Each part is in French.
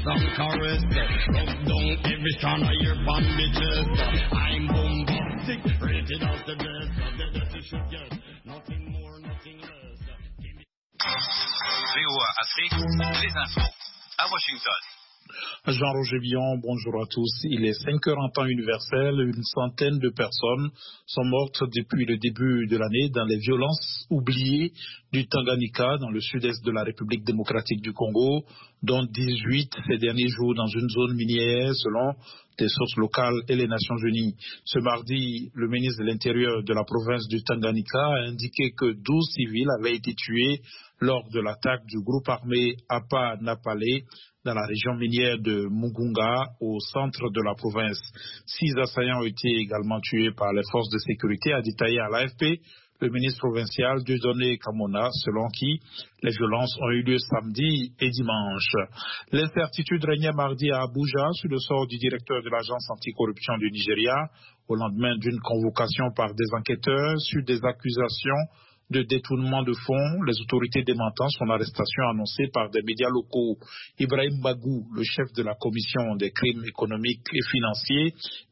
and caress. Rub down every strand of your bandages. I'm bombastic, rated as the best. The best you should get, nothing more, nothing less. VOA Afrique, les infos à Washington. Jean-Roger Villon, bonjour à tous. Il est 5 heures en temps universel. Une centaine de personnes sont mortes depuis le début de l'année dans les violences oubliées du Tanganyika, dans le sud-est de la République démocratique du Congo, dont 18 ces derniers jours dans une zone minière, selon des sources locales et les Nations Unies. Ce mardi, le ministre de l'Intérieur de la province du Tanganyika a indiqué que 12 civils avaient été tués lors de l'attaque du groupe armé Apa Napalé dans la région minière de Mugunga, au centre de la province. 6 assaillants ont été également tués par les forces de sécurité, a détaillé à l'AFP le ministre provincial Dieudonné Kamona, selon qui les violences ont eu lieu samedi et dimanche. L'incertitude régnait mardi à Abuja sur le sort du directeur de l'agence anticorruption du Nigeria, au lendemain d'une convocation par des enquêteurs sur des accusations de détournement de fonds, les autorités démentant son arrestation annoncée par des médias locaux. Ibrahim Bagou, le chef de la commission des crimes économiques et financiers,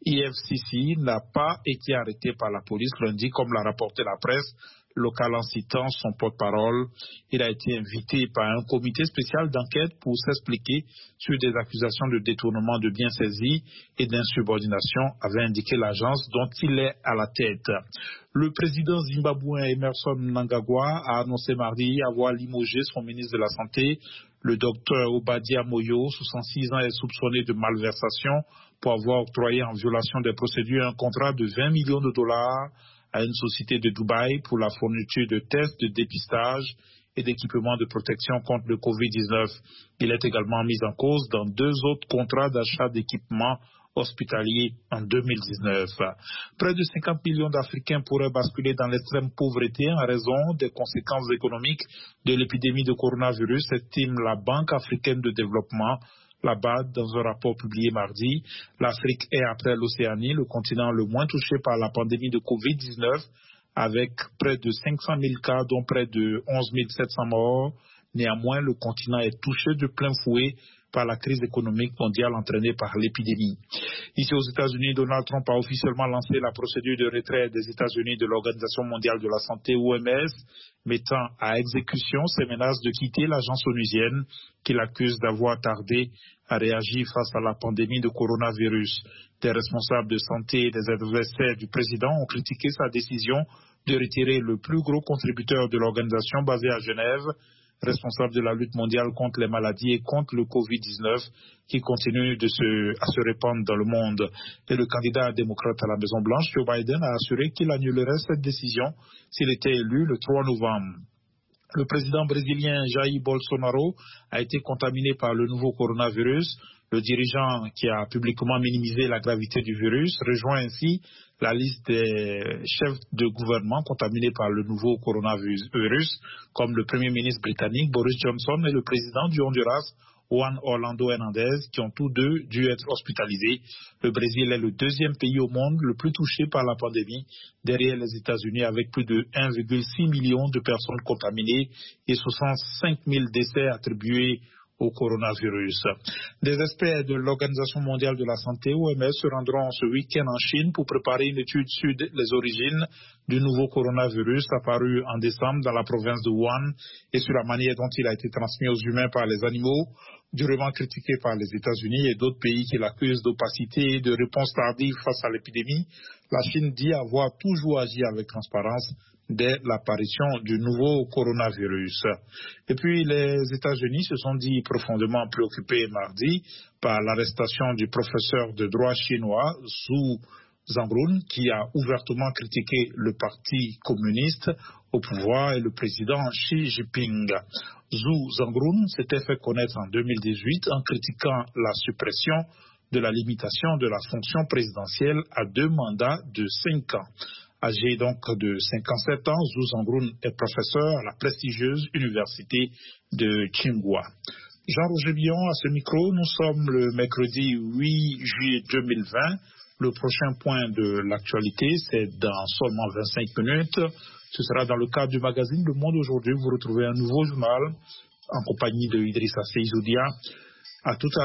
EFCC, n'a pas été arrêté par la police lundi, comme l'a rapporté la presse locale en citant son porte-parole. Il a été invité par un comité spécial d'enquête pour s'expliquer sur des accusations de détournement de biens saisis et d'insubordination, avait indiqué l'agence dont il est à la tête. Le président zimbabwéen Emerson Mnangagwa a annoncé mardi avoir limogé son ministre de la Santé. Le docteur Obadia Moyo, 66 ans, est soupçonné de malversation pour avoir octroyé en violation des procédures un contrat de 20 millions de dollars à une société de Dubaï pour la fourniture de tests de dépistage et d'équipements de protection contre le Covid-19. Il est également mis en cause dans 2 autres contrats d'achat d'équipements hospitaliers en 2019. Près de 50 millions d'Africains pourraient basculer dans l'extrême pauvreté en raison des conséquences économiques de l'épidémie de coronavirus, estime la Banque africaine de développement. Là-bas, dans un rapport publié mardi, l'Afrique est, après l'Océanie, le continent le moins touché par la pandémie de Covid-19, avec près de 500 000 cas, dont près de 11 700 morts. Néanmoins, le continent est touché de plein fouet par la crise économique mondiale entraînée par l'épidémie. Ici aux États-Unis, Donald Trump a officiellement lancé la procédure de retrait des États-Unis de l'Organisation mondiale de la santé, OMS, mettant à exécution ses menaces de quitter l'agence onusienne qu'il accuse d'avoir tardé à réagir face à la pandémie de coronavirus. Des responsables de santé et des adversaires du président ont critiqué sa décision de retirer le plus gros contributeur de l'organisation basée à Genève, responsable de la lutte mondiale contre les maladies et contre le Covid-19 qui continue à se répandre dans le monde. Et le candidat démocrate à la Maison-Blanche, Joe Biden, a assuré qu'il annulerait cette décision s'il était élu le 3 novembre. Le président brésilien Jair Bolsonaro a été contaminé par le nouveau coronavirus. Le dirigeant, qui a publiquement minimisé la gravité du virus, rejoint ainsi la liste des chefs de gouvernement contaminés par le nouveau coronavirus, comme le premier ministre britannique Boris Johnson et le président du Honduras, Juan Orlando Hernández, qui ont tous deux dû être hospitalisés. Le Brésil est le 2e pays au monde le plus touché par la pandémie, derrière les États-Unis, avec plus de 1,6 million de personnes contaminées et 65 000 décès attribués au coronavirus. Des experts de l'Organisation mondiale de la santé, OMS, se rendront ce week-end en Chine pour préparer une étude sur les origines du nouveau coronavirus apparu en décembre dans la province de Wuhan et sur la manière dont il a été transmis aux humains par les animaux, durement critiqué par les États-Unis et d'autres pays qui l'accusent d'opacité et de réponse tardive face à l'épidémie. La Chine dit avoir toujours agi avec transparence dès l'apparition du nouveau coronavirus. Et puis les États-Unis se sont dit profondément préoccupés mardi par l'arrestation du professeur de droit chinois Zhu Zangrun, qui a ouvertement critiqué le parti communiste au pouvoir et le président Xi Jinping. Zhu Zangrun s'était fait connaître en 2018 en critiquant la suppression de la limitation de la fonction présidentielle à 2 mandats de 5 ans. Âgé donc de 57 ans, Zhu Zangrun est professeur à la prestigieuse université de Tsinghua. Jean-Roger Villon à ce micro, nous sommes le mercredi 8 juillet 2020. Le prochain point de l'actualité, c'est dans seulement 25 minutes. Ce sera dans le cadre du magazine Le Monde aujourd'hui. Vous retrouvez un nouveau journal en compagnie de Idrissa Seizoudia. À tout à l'heure.